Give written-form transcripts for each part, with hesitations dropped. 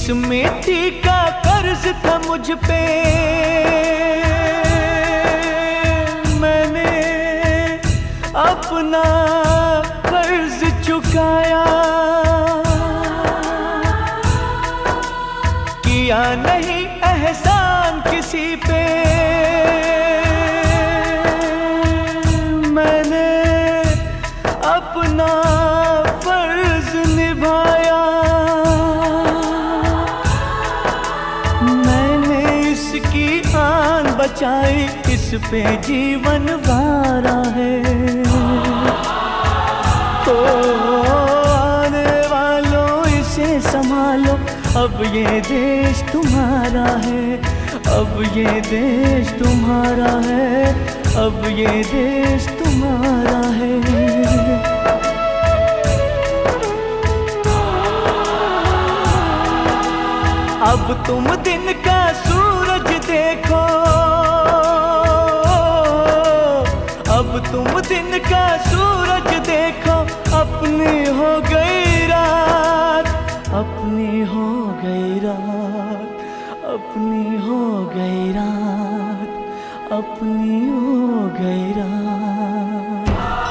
इस मिट्टी का कर्ज था मुझ पे, मैंने अपना कर्ज चुकाया। किया नहीं एहसान किसी पे, मैंने अपना फर्ज निभाया। मैंने इसकी आन बचाई, इस पे जीवन वारा है। तो आने वालों इसे संभालो, अब ये देश तुम्हारा है, अब ये देश तुम्हारा है, अब ये देश तुम्हारा है। अब तुम दिन का सूरज देखो, अब तुम दिन का सूरज देखो, अपनी हो गई रात, अपनी हो गई रात, अपनी हो गई रात, अपनी हो गई रात।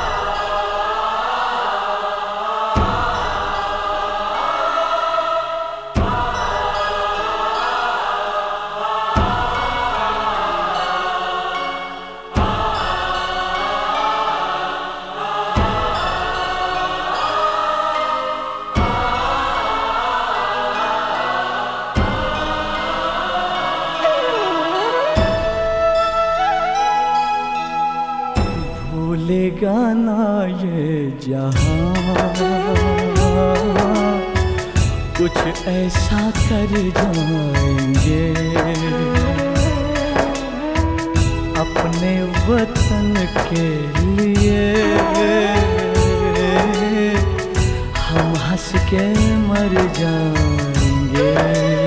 भूलेगा ना ये जहां, कुछ ऐसा कर जाएंगे, अपने वतन के लिए हम हंस के मर जाएंगे।